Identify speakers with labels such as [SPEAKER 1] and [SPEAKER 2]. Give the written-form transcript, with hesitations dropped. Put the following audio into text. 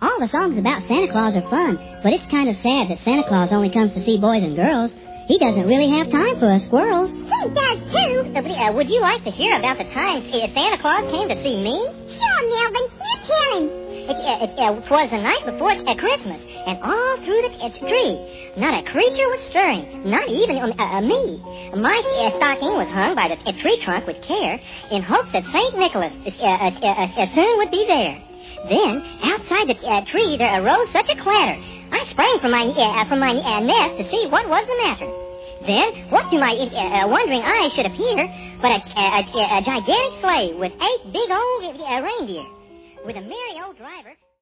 [SPEAKER 1] All the songs about Santa Claus are fun, but it's kind of sad that Santa Claus only comes to see boys and girls. He doesn't really have time for us squirrels.
[SPEAKER 2] He does, too.
[SPEAKER 3] Would you like to hear about the time Santa Claus came to see me?
[SPEAKER 2] Sure, Melvin. You tell him.
[SPEAKER 3] It was the night before Christmas, and all through the tree, not a creature was stirring, not even me. My stocking was hung by the tree trunk with care, in hopes that St. Nicholas soon would be there. Then, outside the tree, there arose such a clatter. I sprang from my nest to see what was the matter. Then, what to my wondering eyes should appear but a gigantic sleigh with 8 big old reindeer, with a merry old driver